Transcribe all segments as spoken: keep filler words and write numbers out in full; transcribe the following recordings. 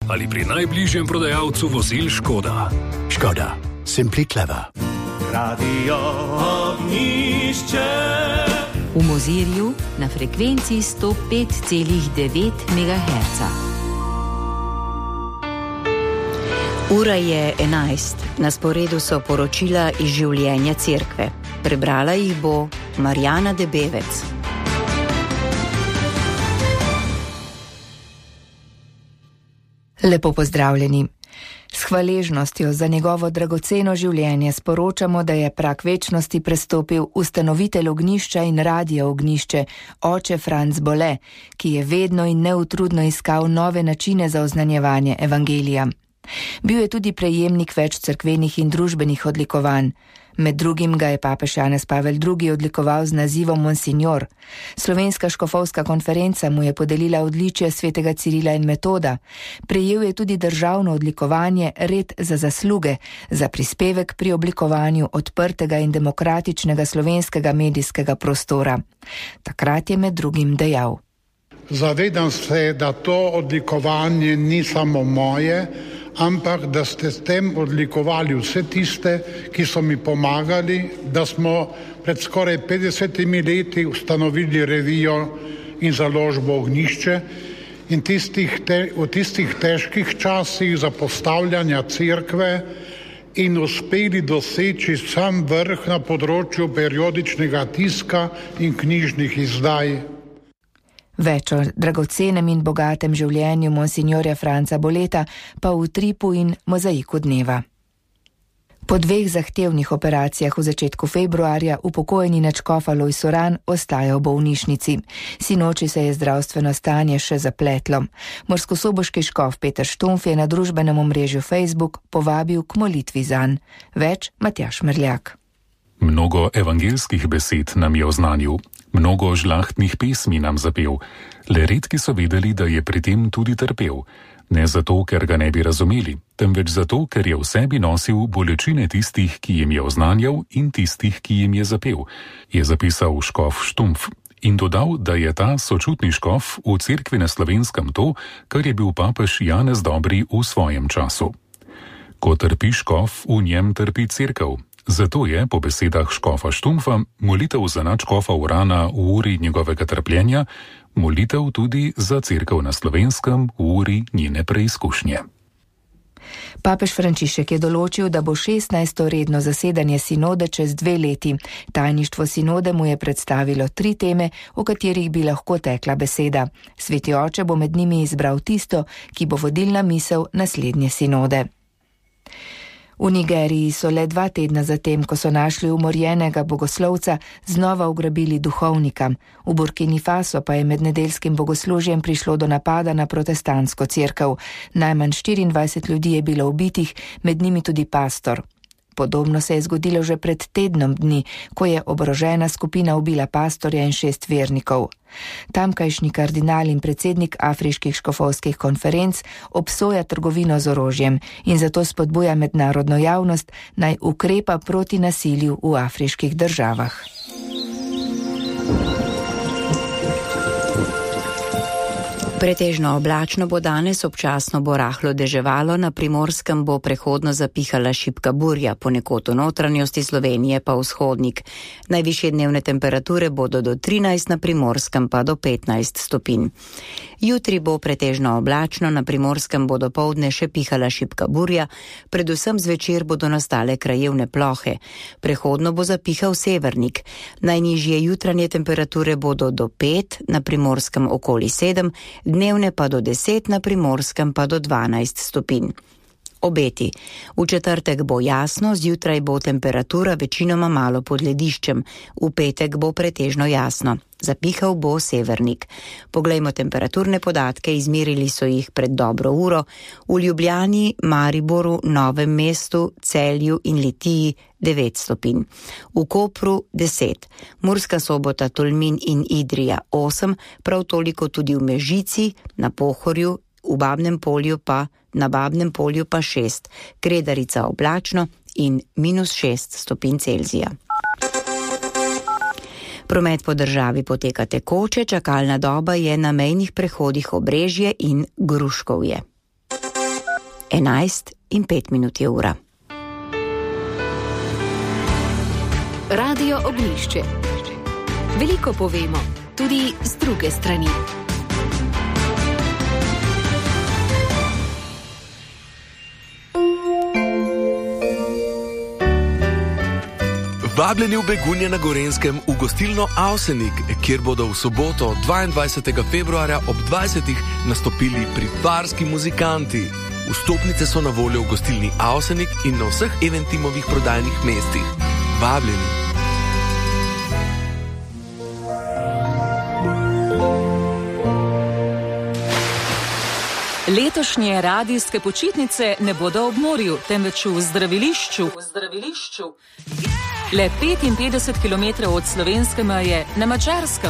ali pri najbližjem prodajalcu vozil Škoda. Škoda. Simply clever. Radio Ognjišče. V Mozirju na frekvenci sto pet celih devet megaherca. Ura je enajst. Na sporedu so poročila iz življenja cerkve. Prebrala jih bo Marjana Debevec. Lepo pozdravljeni. S hvaležnostjo za njegovo dragoceno življenje sporočamo, da je prag večnosti prestopil ustanovitelj Ognjišča in Radia Ognjišče, oče Franc Bole, ki je vedno in neutrudno iskal nove načine za oznanjevanje evangelija. Bil je tudi prejemnik več cerkvenih in družbenih odlikovanj. Med drugim ga je papež Janez Pavel drugi odlikoval z nazivom Monsignor. Slovenska škofovska konferenca mu je podelila odličje svetega Cirila in Metoda. Prejel je tudi državno odlikovanje Red za zasluge za prispevek pri oblikovanju odprtega in demokratičnega slovenskega medijskega prostora. Takrat je med drugim dejal: Zavedam se, da to odlikovanje ni samo moje, ampak da ste s tem odlikovali vse tiste, ki so mi pomagali, da smo pred skoraj petdesetimi leti ustanovili revijo in založbo Ognjišče in tistih te, v tistih težkih časih zapostavljanja cerkve in uspeli doseči sam vrh na področju periodičnega tiska in knjižnih izdaj. Več o dragocenem in bogatem življenju monsignorja Franca Boleta pa v utripu in mozaiku dneva. Po dveh zahtevnih operacijah v začetku februarja upokojeni nadškof Alojz Uran ostaja v bolnišnici. Sinoči se je zdravstveno stanje še zapletlo. Murskosoboški škof Peter Štumpf je na družbenem omrežju Facebook povabil k molitvi zanj. Več Matjaž Merljak. Mnogo evangelskih besed nam je oznanil, mnogo žlahtnih pesmi nam zapel, le redki so vedeli, da je pri tem tudi trpel. Ne zato, ker ga ne bi razumeli, temveč zato, ker je v sebi nosil bolečine tistih, ki jim je oznanjal in tistih, ki jim je zapel, je zapisal škof Štumpf in dodal, da je ta sočutni škof v cerkvi na Slovenskem to, kar je bil papež Janez Dobri v svojem času. Ko trpi škof, v njem trpi cerkev. Zato je, po besedah škofa Štumpfa, molitev za nadškofa Urana v uri njegovega trpljenja, molitev tudi za cerkev na Slovenskem v uri njene preizkušnje. Papež Frančišek je določil, da bo šestnajsto redno zasedanje sinode čez dve leti. Tajništvo sinode mu je predstavilo tri teme, o katerih bi lahko tekla beseda. Sveti oče bo med njimi izbral tisto, ki bo vodilna misel naslednje sinode. V Nigeriji so le dva tedna zatem, ko so našli umorjenega bogoslovca, znova ugrabili duhovnika. V Burkini Faso pa je med nedeljskim bogoslužjem prišlo do napada na protestantsko cerkev. Najmanj štiriindvajset ljudi je bilo ubitih, med njimi tudi pastor. Podobno se je zgodilo že pred tednom dni, ko je oborožena skupina ubila pastorja in šest vernikov. Tamkajšnji kardinal in predsednik afriških škofovskih konferenc obsoja trgovino z orožjem in zato spodbuja mednarodno javnost, naj ukrepa proti nasilju v afriških državah. Pretežno oblačno bo danes, občasno bo rahlo deževalo, na Primorskem bo prehodno zapihala šibka burja, ponekod v notranjosti Slovenije pa vzhodnik. Najvišje dnevne temperature bodo do trinajst, na Primorskem pa do petnajst stopinj. Jutri bo pretežno oblačno, na Primorskem bo dopoldne še pihala šibka burja, predvsem zvečer bodo nastale krajevne plohe. Prehodno bo zapihal severnik. Najnižje jutranje temperature bodo do pet, na Primorskem okoli sedem, dnevne pa do deset, na Primorskem pa do dvanajst stopinj. Obeti. V četrtek bo jasno, zjutraj bo temperatura večinoma malo pod lediščem, v petek bo pretežno jasno. Zapihal bo severnik. Poglejmo temperaturne podatke, izmerili so jih pred dobro uro. V Ljubljani, Mariboru, Novem mestu, Celju in Litiji devet stopinj. V Kopru deset. Murska Sobota, Tolmin in Idrija osem, prav toliko tudi v Mežici, na Pohorju, v Babnem Polju pa, na Babnem Polju pa šest. Kredarica oblačno in minus šest stopinj Celzija. Promet po državi poteka tekoče, čakalna doba je na mejnih prehodih Obrežje in Gruškovje. enajst in pet minut je ura. Radio Ognjišče. Veliko povemo, tudi z druge strani. Vabljeni v Begunje na Gorenjskem v gostilno Avsenik, kjer bodo v soboto dvaindvajsetega februarja ob dvajsetih nastopili privarski muzikanti. Vstopnice so na voljo v gostilni Avsenik in na vseh Eventimovih prodajnih mestih. Vabljeni. Letošnje radijske počitnice ne bodo ob morju, temveč v zdravilišču. V zdravilišču. Le petinpetdeset kilometrov od slovenske meje na Madžarskem.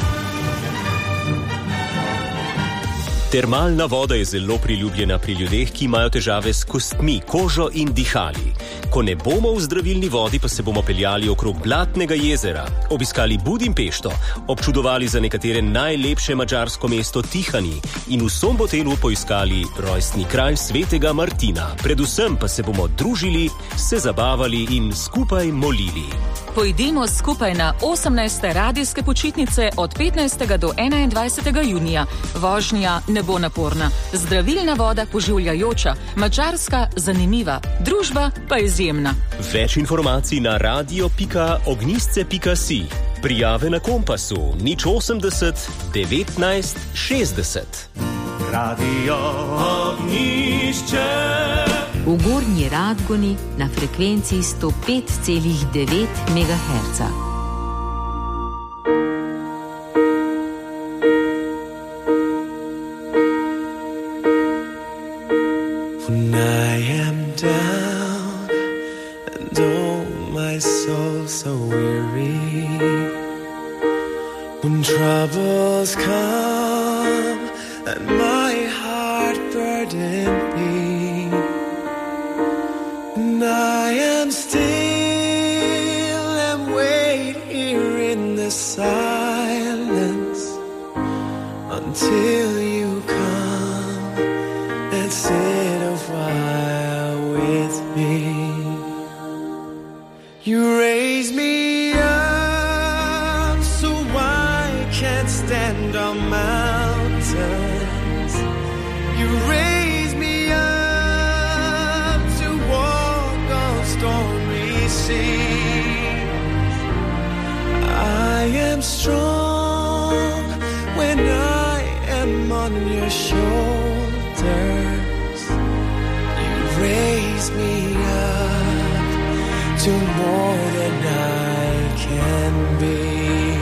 Termalna voda je zelo priljubljena pri ljudeh, ki imajo težave s kostmi, kožo in dihali. Ko ne bomo v zdravilni vodi, pa se bomo peljali okrog Blatnega jezera, obiskali Budimpešto, občudovali za nekatere najlepše madžarsko mesto Tihani in v Sombotelu poiskali rojstni kraj svetega Martina. Predvsem pa se bomo družili, se zabavali in skupaj molili. Pojdimo skupaj na osemnajste radijske počitnice od petnajstega do enaindvajsetega junija. Vožnja ne bo naporna, zdravilna voda poživljajoča, Madžarska zanimiva, družba pa izjemna. Več informacij na radio pika ognjisce pika si. Prijave na Kompasu nič osemdeset devetnajst šestdeset. Radio Ognjišče. V Gornji Radgoni na frekvenciji sto pet celih devet megaherca. When I am down and oh my soul so weary, when troubles come and my heart burden be, and I am still and wait here in the silence until you come and sit a while with me. You raise me up so I can't stand on mountains. You raise me up to walk on stormy seas. I am strong when I am on your shoulders. You raise me up to more than I can be.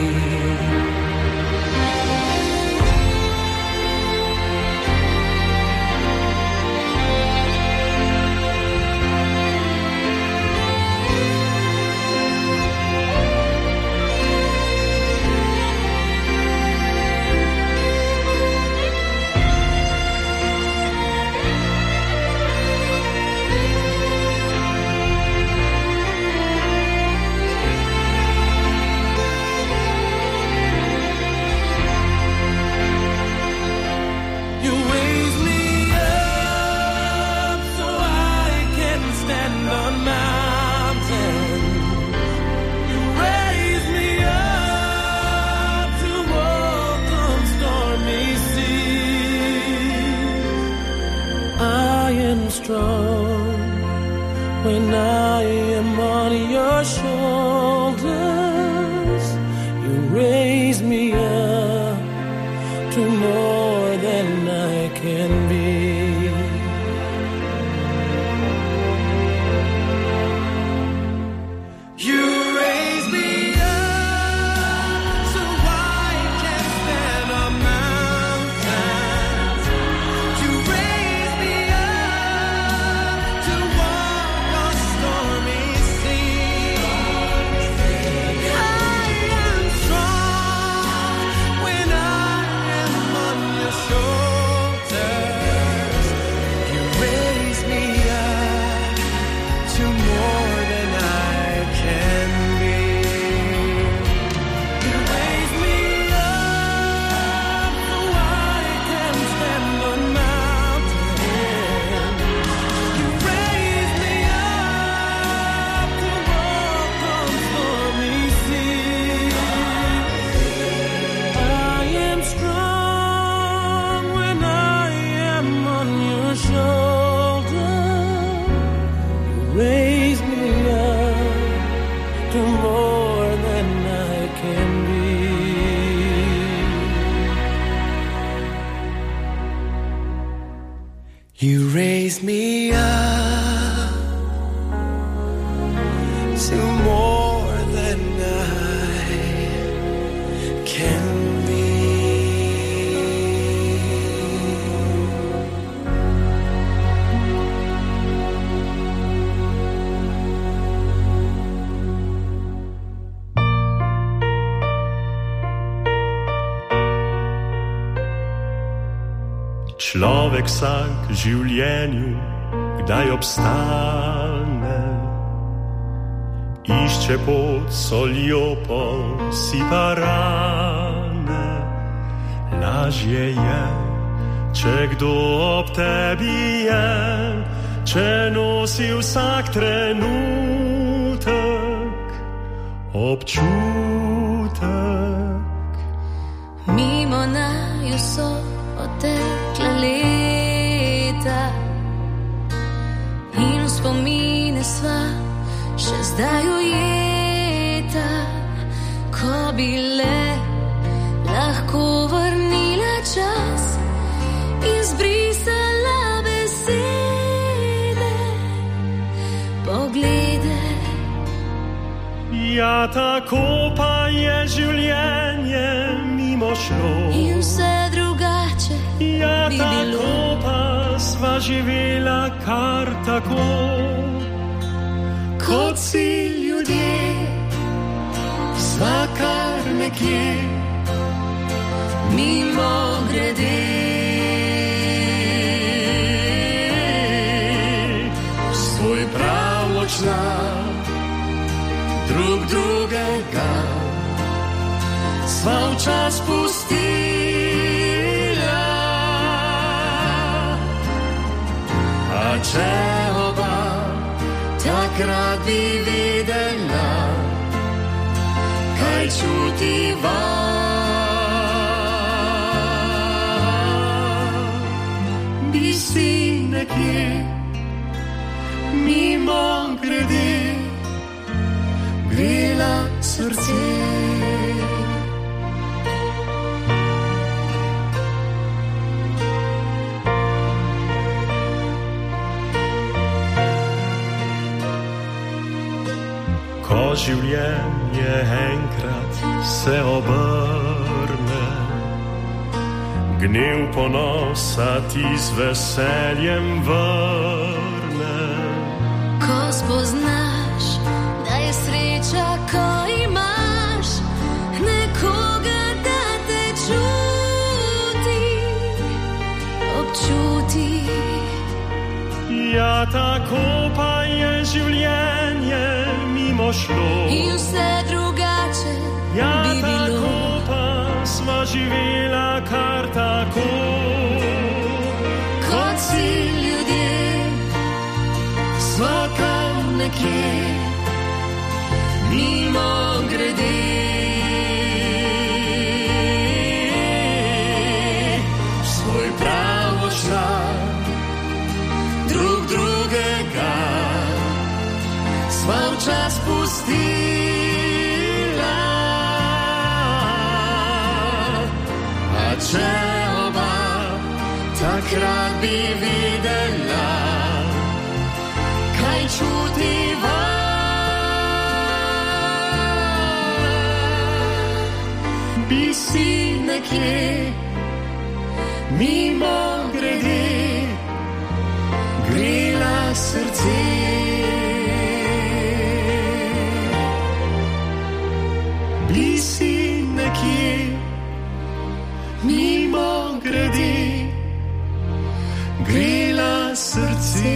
When I am on your shoulders, you raise me up to more than I can be. You raise me up so I can stand on mountains. You raise me up to walk on stormy seas. I am strong when I am on You raise me up to more than I can be. Človek vsak v življenju kdaj obstane, išče pot soljo posipa rane. Lažje je, če kdo ob tebi je, če nosi vsak trenutek občutek. Mimo naju so odtekla leta in v spomine sva še zdaj ujeta. Ko bi le lahko vrnila čas in zbrisala besede, poglede. Ja, tako pa je življenje mimo šlo in vse drugače ja, bi tako bilo. Pa sva živela kar tako, kot si ljudje, sva kar nekje mimo grede. Svoj pravočna drug drugega sva včas pustila, a če oba takrat bi videla, kaj čutiva, bi si nekje mimo grede grela srce. Ko življenje enkrat se obrne, gnev ponosa ti z veseljem vrne. Ko spoznaš, da je sreča, ko imaš nekoga, da te čuti, občuti. Ja, tako pa je življenje mimo šlo in vse drugače ja, bi bilo. Ja, tako pa sva živela kar tako, kot si ljudje, sva kar nekje mimo grede. Svoj pravočna drug drugega sva včas pustila, a če oba takrat bi videla, kaj čutiva, bi si nekje mimo grede grela srce. Bi si nekje mimo grede grela srce.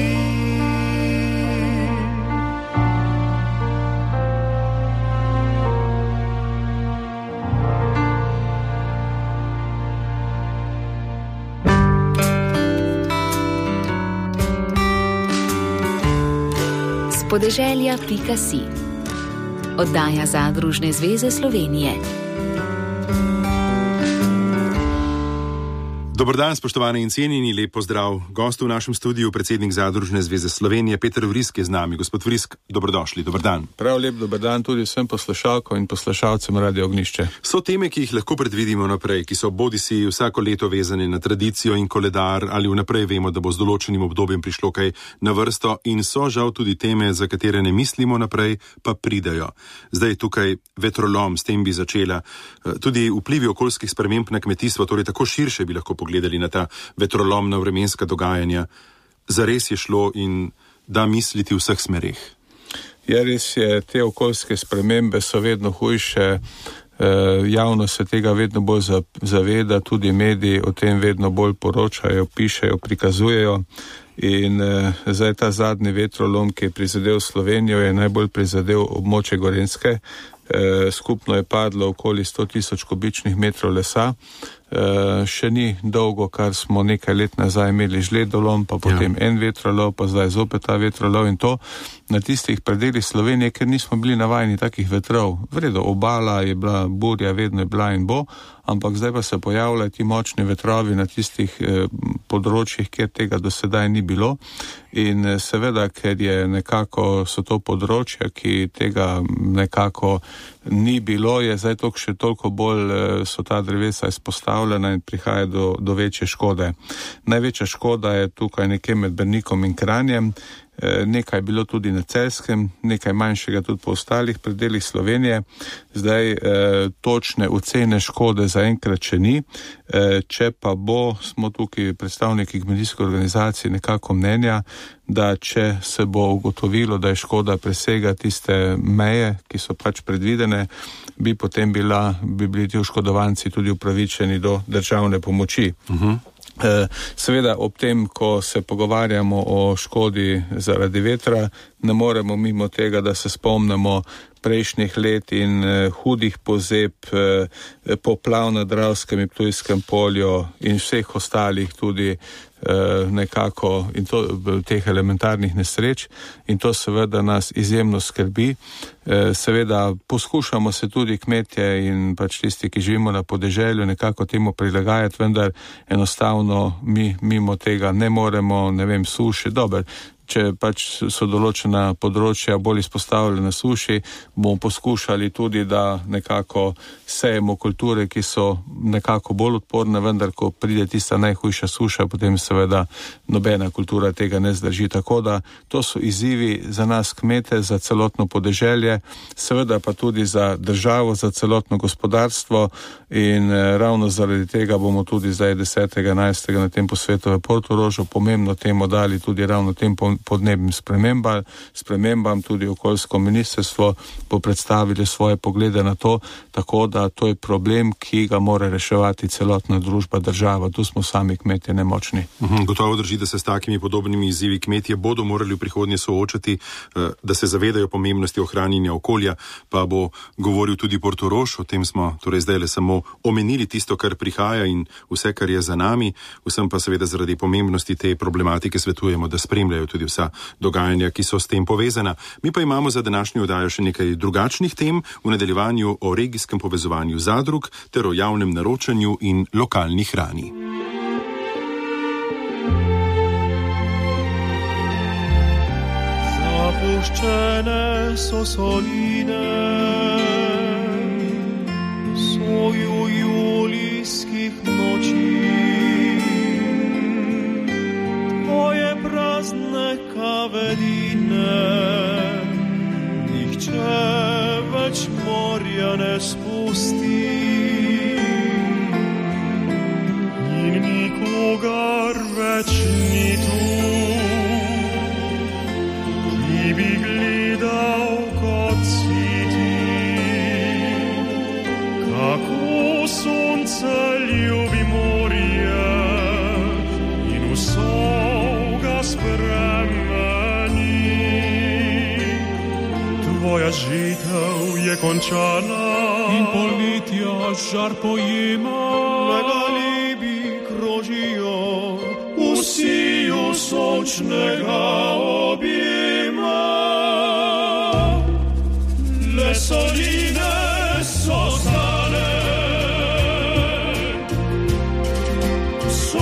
Podeželja pika si. Oddaja Zadružne zveze Slovenije. Dober dan, spoštovani in cenjeni, lep pozdrav. Gost v našem studiu, predsednik Zadružne zveze Slovenije, Peter Vrisk je z nami. Gospod Vrisk, dobrodošli, dober dan. Prav lep dober dan tudi vsem poslušalkom in poslušalcem Radio Ognjišče. So teme, ki jih lahko predvidimo naprej, ki so bodisi vsako leto vezane na tradicijo in koledar, ali vnaprej vemo, da bo z določenim obdobjem prišlo kaj na vrsto, in so žal tudi teme, za katere ne mislimo naprej, pa pridejo. Zdaj tukaj vetrolom, s tem bi začela. Tudi vplivi okoljskih sprememb na kmetijstvo, torej tako širše bi lahko pogledali na ta vetrolomna vremenska dogajanja. Zares je šlo in da misliti v vseh smereh. Ja, res je, te okoljske spremembe so vedno hujše, e, javnost se tega vedno bolj zaveda, tudi mediji o tem vedno bolj poročajo, pišejo, prikazujejo. In e, zdaj ta zadnji vetrolom, ki je prizadel Slovenijo, je najbolj prizadel območje Gorenjske. E, skupno je padlo okoli sto tisoč kubičnih metrov lesa. E, še ni dolgo, kar smo nekaj let nazaj imeli žledolom, pa potem ja. en vetrolov, pa zdaj zopet ta vetrolov, in to na tistih predelih Slovenije, ker nismo bili navajeni takih vetrov. Vredo, obala je bila, burja vedno je bila in bo, ampak zdaj pa se pojavljajo ti močni vetrovi na tistih eh, področjih, kjer tega do sedaj ni bilo. In eh, seveda, ker je nekako, so to področja, ki tega nekako ni bilo, je zdaj to še toliko bolj eh, so ta drevesa izpostavljena in prihaja do, do večje škode. Največja škoda je tukaj nekje med Brnikom in Kranjem. Nekaj je bilo tudi na Celjskem, nekaj manjšega tudi po ostalih predelih Slovenije. Zdaj eh, točne ocene škode zaenkrat še ni. Eh, če pa bo, smo tukaj predstavniki kmetijske organizacije nekako mnenja, da če se bo ugotovilo, da je škoda presega tiste meje, ki so pač predvidene, bi potem bila, bi bili ti oškodovanci tudi upravičeni do državne pomoči. Uh-huh. Seveda ob tem, ko se pogovarjamo o škodi zaradi vetra, ne moremo mimo tega, da se spomnimo prejšnjih let in eh, hudih pozeb, eh, poplav na Dravskem in Ptujskem polju in vseh ostalih tudi eh, nekako in to, teh elementarnih nesreč, in to seveda nas izjemno skrbi. Eh, seveda poskušamo se tudi kmetje in pač tisti, ki živimo na podeželju, nekako temu prilagajati, vendar enostavno mi mimo tega ne moremo, ne vem, suše, dober. Če pač so določena področja bolj izpostavljena suši, bomo poskušali tudi, da nekako sejemo kulture, ki so nekako bolj odporne, vendar ko pride tista najhujša suša, potem seveda nobena kultura tega ne zdrži. Tako da to so izzivi za nas kmete, za celotno podeželje, seveda pa tudi za državo, za celotno gospodarstvo, in ravno zaradi tega bomo tudi zdaj desetega enajstega na tem posvetu v Portorožu pomembno temo dali tudi ravno tem podnebnim spremembam, spremembam, tudi okoljsko ministrstvo bo predstavili svoje poglede na to, tako da to je problem, ki ga mora reševati celotna družba, država. Tu smo sami kmetje nemočni. Uhum, gotovo drži, da se s takimi podobnimi izzivi kmetje bodo morali v prihodnje soočati, da se zavedajo pomembnosti ohranjanja okolja, pa bo govoril tudi Portorož, o tem smo torej zdaj le samo omenili tisto, kar prihaja in vse, kar je za nami, vsem pa seveda zaradi pomembnosti te problematike svetujemo, da spremljajo tudi vsa dogajanja, ki so s tem povezana. Mi pa imamo za današnjo oddajo še nekaj drugačnih tem, v nadaljevanju o regijskem povezovanju zadrug ter o javnem naročanju in lokalni hrani. Zapuščene so soline, soju julijskih noči. Tvoje prazne kavedine, nihče več morja ne spusti. In nikogar več ni tu, ki bi gledal kot si ti. Kako sonce ljubi morje in vso spremeni. Tvoja žitev je končana in polletja žar pojema. Megalibi krožijo vsi v sočnega objema. Le soline so stale,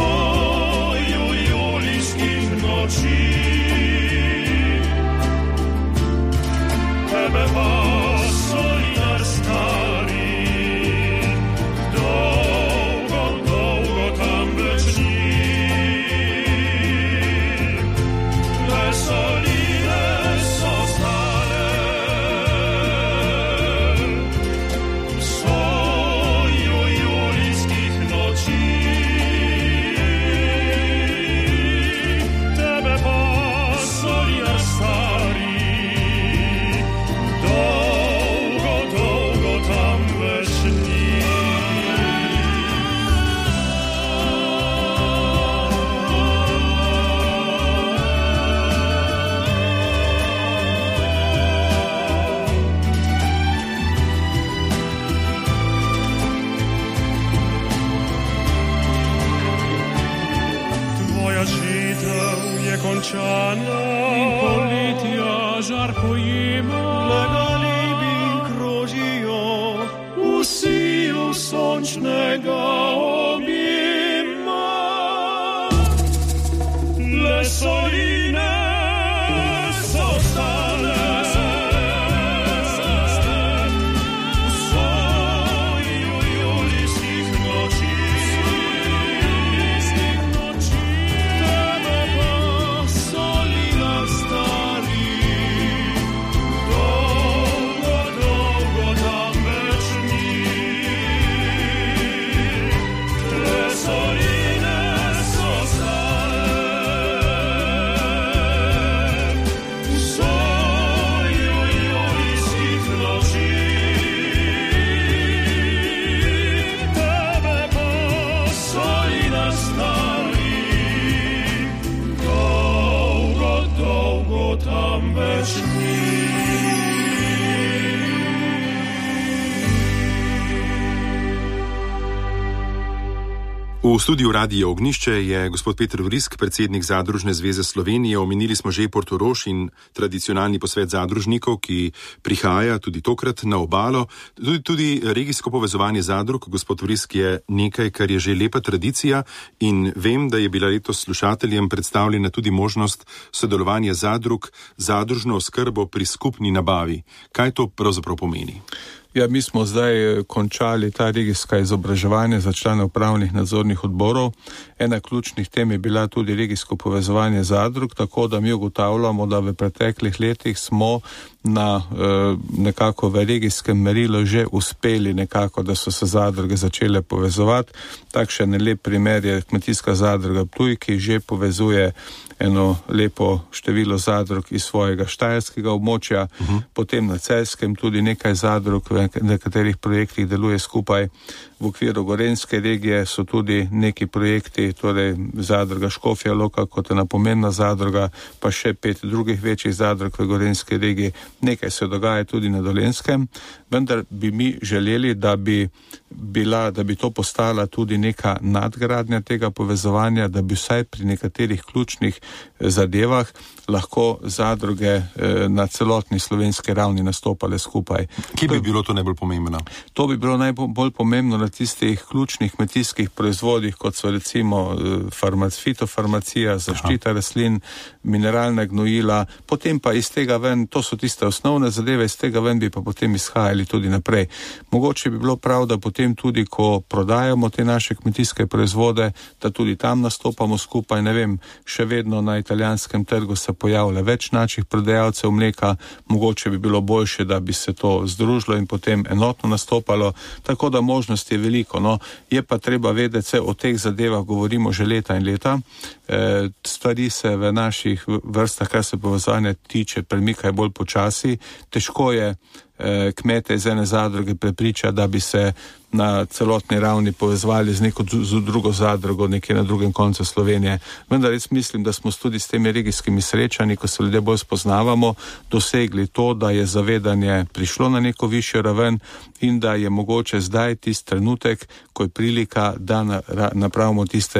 V studiu Radia Ognjišče je gospod Peter Vrisk, predsednik Zadružne zveze Slovenije. Omenili smo že Portorož in tradicionalni posvet zadružnikov, ki prihaja tudi tokrat na obalo. Tudi, tudi regijsko povezovanje zadrug, gospod Vrisk, je nekaj, kar je že lepa tradicija in vem, da je bila letos slušateljem predstavljena tudi možnost sodelovanja zadrug, zadružno oskrbo pri skupni nabavi. Kaj to pravzaprav pomeni? Ja, mi smo zdaj končali ta regijska izobraževanja za člane upravnih nadzornih odborov. Ena ključnih tem je bila tudi regijsko povezovanje zadrug, tako da mi ugotavljamo, da v preteklih letih smo na nekako v regijskem merilu že uspeli nekako, da so se zadruge začele povezovati. Takšen lep primer je kmetijska zadruga Ptuj, ki že povezuje eno lepo število zadrug iz svojega štajerskega območja, uh-huh. Potem na Celjskem tudi nekaj zadrug, v nekaterih projektih deluje skupaj. V okviru Gorenjske regije so tudi neki projekti, torej zadruga Škofja Loka kot ena pomembna zadruga, pa še pet drugih večjih zadrug v Gorenjski regiji. Nekaj se dogaja tudi na Dolenjskem, vendar bi mi želeli, da bi bila, da bi to postala tudi neka nadgradnja tega povezovanja, da bi vsaj pri nekaterih ključnih zadevah lahko zadruge na celotni slovenski ravni nastopale skupaj. Kje bi bilo to najbolj pomembno? To bi bilo najbolj pomembno na tistih ključnih kmetijskih proizvodih, kot so recimo farmac, fitofarmacija, zaščita Aha. rastlin, mineralna gnojila, potem pa iz tega ven, to so tiste osnovne zadeve, iz tega ven bi pa potem izhajali tudi naprej. Mogoče bi bilo prav, da potem tudi, ko prodajamo te naše kmetijske proizvode, da tudi tam nastopamo skupaj, ne vem, še vedno na italijanskem trgu se pojavlja več naših prodajalcev mleka, mogoče bi bilo boljše, da bi se to združilo in potem enotno nastopalo, tako da možnost je veliko. No, je pa treba vedeti, se o teh zadevah govorimo že leta in leta. E, stvari se v naših vrstah, kar se povezovanja tiče, premikajo bolj počasi. Težko je e, kmete iz ene zadruge prepričati, da bi se na celotni ravni povezvali z neko z drugo zadrugo, nekje na drugem koncu Slovenije. Vendar res mislim, da smo tudi s temi regijskimi srečanji, ko se ljudje bolj spoznavamo, dosegli to, da je zavedanje prišlo na neko višjo raven in da je mogoče zdaj tisti trenutek, ko je prilika, da napravimo tiste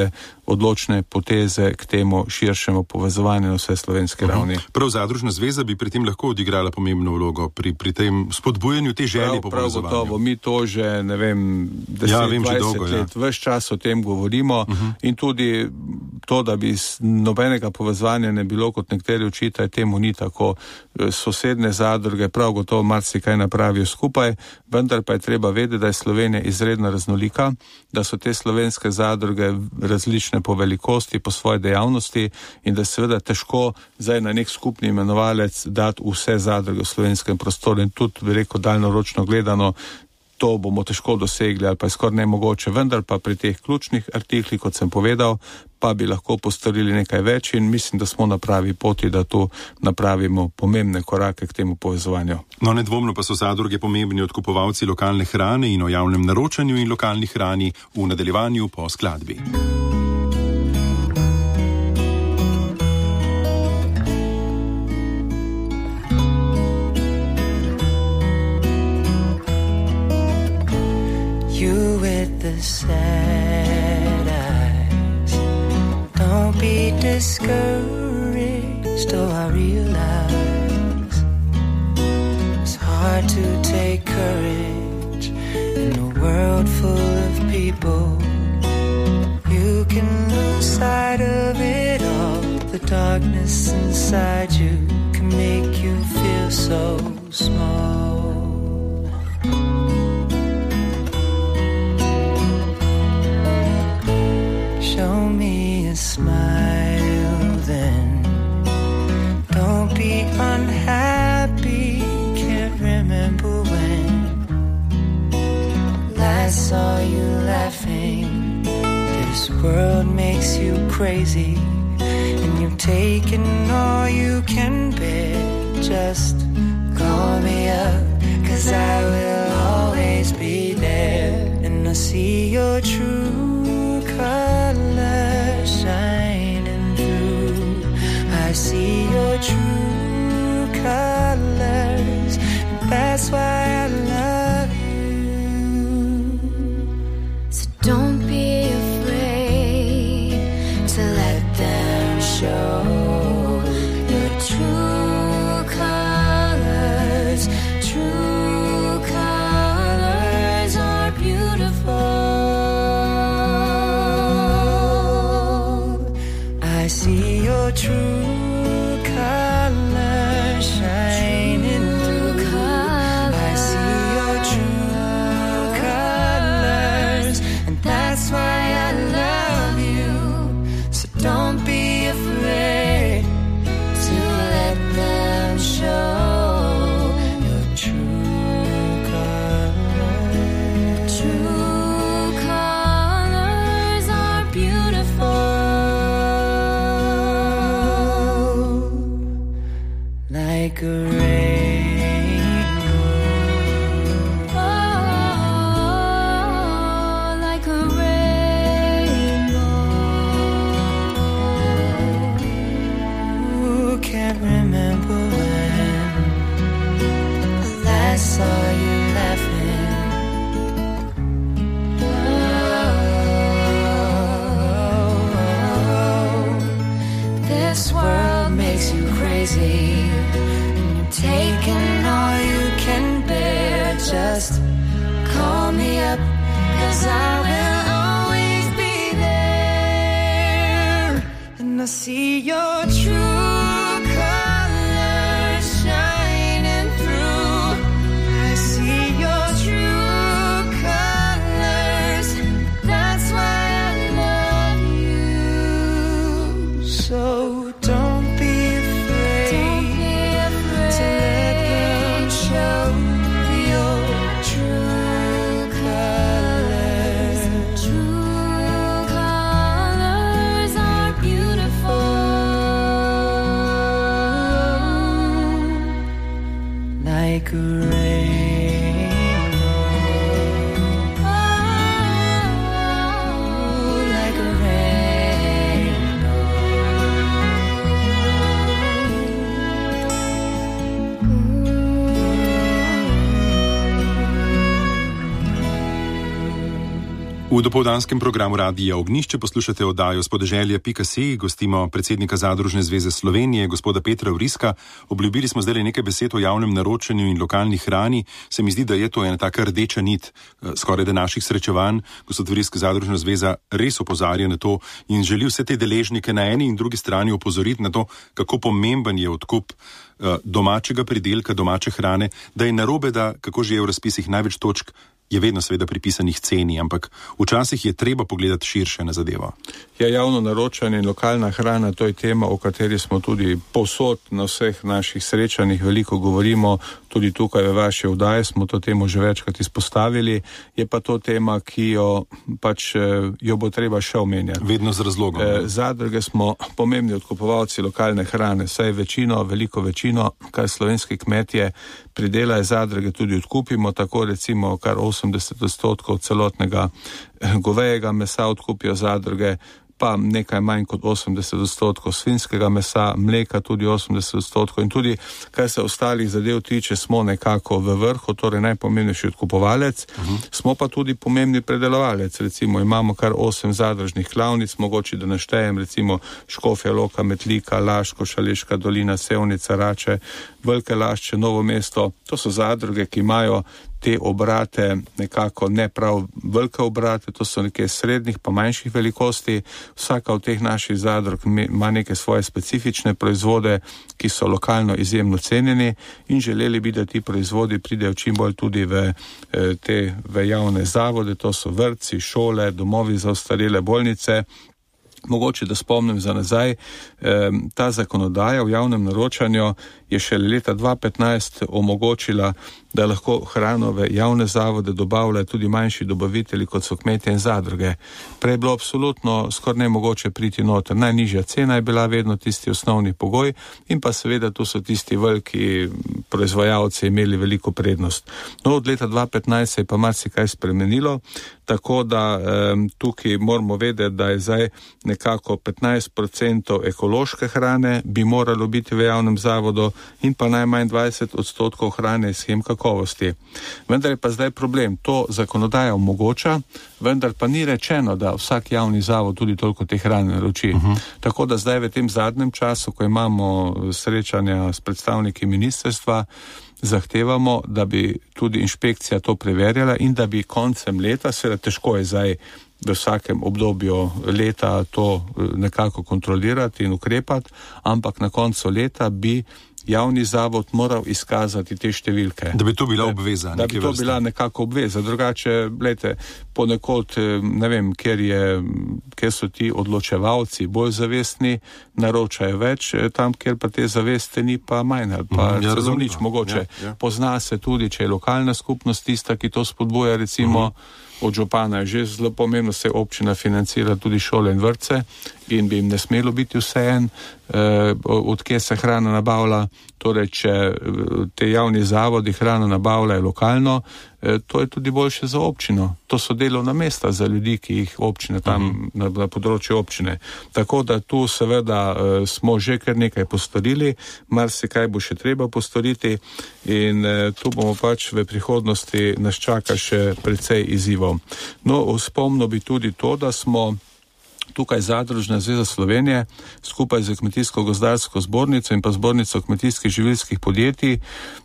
odločne poteze k temu širšemu povezovanju na vse slovenske ravni. Prav Zadružna zveza bi pri tem lahko odigrala pomembno vlogo, pri, pri tem spodbujanju te želje po povezovanju. Prav gotovo, mi to že, ne vem, deset dvajset ja, let, ja. Ves čas o tem govorimo uh-huh. in tudi to, da bi nobenega povezovanja ne bilo, kot nekateri očitajo, temu ni tako. Sosedne zadruge prav gotovo marsikaj napravijo skupaj, vendar pa je treba vedeti, da je Slovenija izredno raznolika, da so te slovenske zadruge različne po velikosti, po svoji dejavnosti in da seveda težko zdaj na nek skupni imenovalec dati vse zadruge v slovenskem prostoru in tudi, bi rekel, daljnoročno gledano, to bomo težko dosegli ali pa je skoraj nemogoče, vendar pa pri teh ključnih artiklih, kot sem povedal, pa bi lahko postorili nekaj več in mislim, da smo na pravi poti, da tu napravimo pomembne korake k temu povezovanju. No, nedvomno pa so zadruge pomembni odkupovalci lokalne hrane in o javnem naročanju in lokalni hrani v nadaljevanju po skladbi. You with the sad eyes, don't be discouraged, oh I realize it's hard to take courage in a world full of people. You can lose sight of it all, the darkness inside you can make you feel so small. Show me a smile then, don't be unhappy, can't remember when last saw you laughing. This world makes you crazy and you've taken all you can bear. Just call me up, cause I will always be there. And I see your true colors shining through. I see your true colors, and that's why I love you. So don't be afraid to let them show your true colors. True colors are beautiful. I see your true colors shining through. I see your true colors, and that's why I love you. So don't be afraid to let them show your true colors. True colors are beautiful. Like a rainbow, Oh, like a rainbow. who can't remember when last saw you laughing. Oh, this world makes you crazy. Taking all you can bear. Just call me up, cause I will always be there. And I see your true colors shining through. I see your true colors, that's why I love you. So don't be afraid, Don't be afraid to let them show your true colors. True colors are beautiful. V dopoldanskem programu Radija Ognjišče poslušate oddajo Spodeželje pika si, gostimo predsednika Zadružne zveze Slovenije, gospoda Petra Vriska. Obljubili smo zdaj nekaj besed o javnem naročanju in lokalni hrani. Se mi zdi, da je to ena taka rdeča nit skoraj da naših srečevanj. Gospod Vrisk, Zadružna zveza res opozarja na to in želi vse te deležnike na eni in drugi strani opozoriti na to, kako pomemben je odkup domačega pridelka, domače hrane, da je narobe, da, kako že je v razpisih največ točk, je vedno seveda pripisanih ceni, ampak včasih je treba pogledati širše na zadevo. Ja, javno naročanje in lokalna hrana, to je tema, o kateri smo tudi povsod na vseh naših srečanjih veliko govorimo, tudi tukaj v vaši oddaji smo to temo že večkrat izpostavili, je pa to tema, ki jo pač jo bo treba še omenjati. Vedno z razlogom. E, zadruge smo pomembni odkupovalci lokalne hrane, saj večino, veliko večino, kar slovenski kmetje pridelajo, zadruge tudi odkupimo, tako recimo kar osemdeset odstotkov celotnega govejega mesa odkupijo zadruge, pa nekaj manj kot osemdeset odstotkov svinjskega mesa, mleka tudi osemdeset odstotkov in tudi, kar se ostalih zadev tiče, smo nekako v vrhu, torej najpomembnejši odkupovalec, uh-huh. Smo pa tudi pomembni predelovalec, recimo imamo kar osem zadružnih klavnic, mogoče da naštejem, recimo Škofja Loka, Metlika, Laško, Šaleška dolina, Sevnica, Rače, Velike Lašče, Novo mesto, to so zadruge, ki imajo te obrate, nekako ne prav velike obrate, to so nekaj srednjih pa manjših velikosti. Vsaka od teh naših zadrug ima neke svoje specifične proizvode, ki so lokalno izjemno cenjeni in želeli bi, da ti proizvodi pridejo čim bolj tudi v te v javne zavode, to so vrtci, šole, domovi za ostarele, bolnice. Mogoče, da spomnim za nazaj, ta zakonodaja v javnem naročanju je šele leta dva tisoč petnajst omogočila, da lahko hrano v javne zavode dobavljajo tudi manjši dobavitelji, kot so kmetje in zadruge. Prej je bilo absolutno skoraj nemogoče priti noter. Najnižja cena je bila vedno tisti osnovni pogoj in pa seveda tu so tisti veliki proizvajalci imeli veliko prednost. No, od leta dva tisoč petnajst se je pa marsikaj spremenilo, tako da um, tukaj moramo vedeti, da je zdaj nekako petnajst procentov ekološke hrane bi moralo biti v javnem zavodu in pa najmanj dvajset odstotkov hrane iz shem kakovosti. Vendar je pa zdaj problem, to zakonodaja omogoča, vendar pa ni rečeno, da vsak javni zavod tudi toliko te hrane naroči. Uh-huh. Tako da zdaj v tem zadnjem času, ko imamo srečanja s predstavniki ministrstva, zahtevamo, da bi tudi inšpekcija to preverjala in da bi koncem leta, seveda težko je zdaj v vsakem obdobju leta to nekako kontrolirati in ukrepati, ampak na koncu leta bi javni zavod moral izkazati te številke. Da bi to bila obveza. Da bi to vrste. bila nekako obveza. Drugače, gledajte, ponekod, ne vem, ker, je, ker so ti odločevalci bolj zavestni, naročajo več, tam, kjer pa te zaveste ni, pa manj, pa ja, celo nič mogoče. Ja, ja. Pozna se tudi, če je lokalna skupnost tista, ki to spodbuja, recimo, uh-huh. Od župana je že zelo pomembno, se občina financira tudi šole in vrtce in bi jim ne smelo biti vseeno, eh, od kje se hrana nabavlja. Torej, če te javni zavodi hrano nabavljajo lokalno, eh, to je tudi boljše za občino. To so delovna mesta za ljudi, ki jih občine tam uh-huh. na, na področju občine. Tako da tu seveda eh, smo že kar nekaj postorili, marsikaj bo še treba postoriti in eh, tu bomo pač v prihodnosti nas čaka še precej izzivov. No, spomnil bi tudi to, da smo tukaj Zadružna zveza Slovenije skupaj z Kmetijsko-gozdarsko zbornico in pa zbornico kmetijskih živilskih podjetij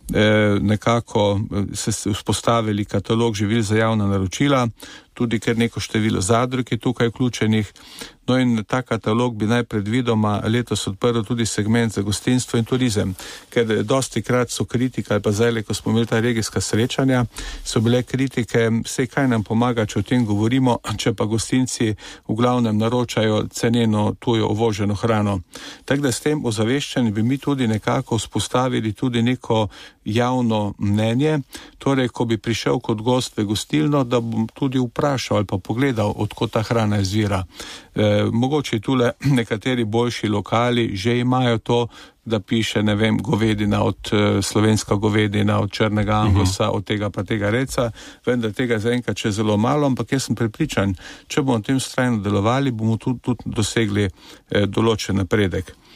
eh, nekako se vzpostavili katalog živil za javna naročila, tudi ker neko število zadrug je tukaj vključenih. No in ta katalog bi naj predvidoma letos odprl tudi segment za gostinstvo in turizem, ker dosti krat so kritike, ali pa zdaj, ko smo imeli ta regijska srečanja, so bile kritike, vse kaj nam pomaga, če o tem govorimo, če pa gostinci v glavnem naročajo ceneno tujo uvoženo hrano. Tako da s tem ozaveščanjem bi mi tudi nekako vzpostavili tudi neko javno mnenje, torej ko bi prišel kot gost v gostilno, da bom tudi vprašal ali pa pogledal, odkot ta hrana izvira. E, mogoče tule nekateri boljši lokali že imajo to, da piše, ne vem, govedina od uh, slovenska govedina, od črnega Anglusa, uh-huh. od tega pa tega reca, vendar tega zaenkrat še zelo malo, ampak jaz sem prepričan, če bomo tem strajno delovali, bomo tudi, tudi dosegli eh, določen napredek.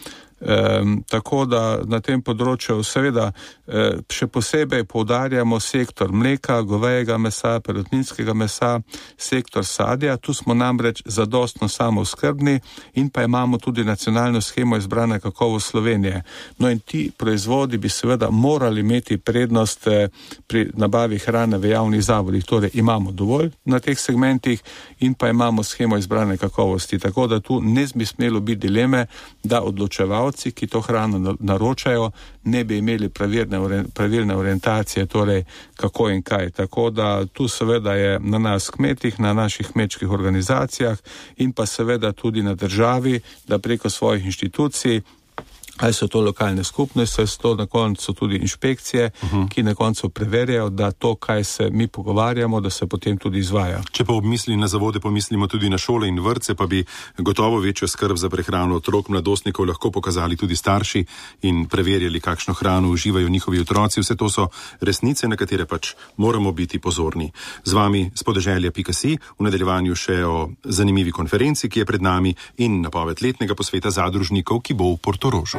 Um, tako da na tem področju seveda uh, še posebej poudarjamo sektor mleka, govejega mesa, perutninskega mesa, sektor sadja. Tu smo namreč zadostno samooskrbni in pa imamo tudi nacionalno shemo izbrane kakovost Slovenije. No in ti proizvodi bi seveda morali imeti prednost eh, pri nabavi hrane v javnih zavodih. Torej imamo dovolj na teh segmentih in pa imamo shemo izbrane kakovosti. Tako da tu ne bi smelo biti dileme, da odločevalci, ki to hrano naročajo, ne bi imeli pravilne, pravilne orientacije, torej kako in kaj. Tako da tu seveda je na nas kmetih, na naših kmečkih organizacijah in pa seveda tudi na državi, da preko svojih inštitucij, ali so to lokalne skupnosti, so to na koncu tudi inšpekcije, uh-huh. ki na koncu preverjajo, da to, kaj se mi pogovarjamo, da se potem tudi izvaja. Če pa ob misli na zavode pomislimo tudi na šole in vrtce, pa bi gotovo večjo skrb za prehrano otrok, mladostnikov lahko pokazali tudi starši in preverjali, kakšno hrano uživajo njihovi otroci. Vse to so resnice, na katere pač moramo biti pozorni. Z vami s podeželja pika si, v nadaljevanju še o zanimivi konferenci, ki je pred nami, in napoved letnega posveta zadružnikov, ki bo v Portorožu.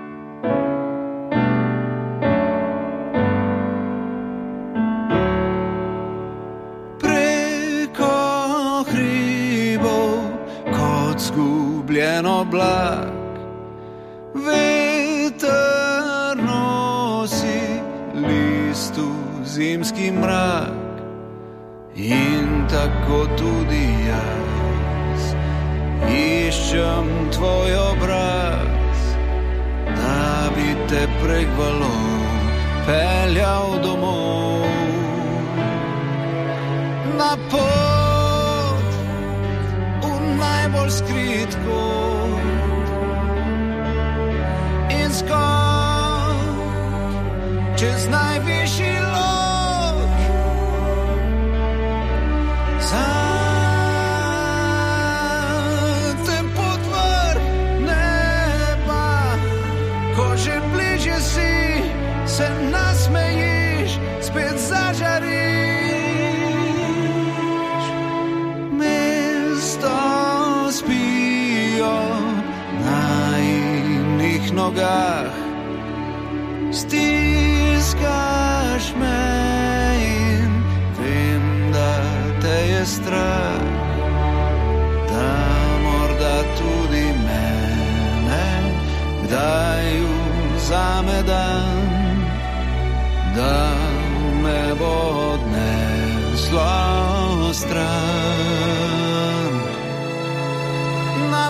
Oblak, veter nosi listu zimski mrak in tako tudi jaz iščem tvoj obraz, da bi te prek valov peljal domov na pot v najbolj skrit kot in skok čez najvišji lok. Za te potvor neba, ko že bližje si, se nasmejiš, spet zažariš. Mesto spijo na inih nogah, stiskaš me in vem, da te je strah, da morda tudi mene kdaj vzame dan, da me bo odneslo stran na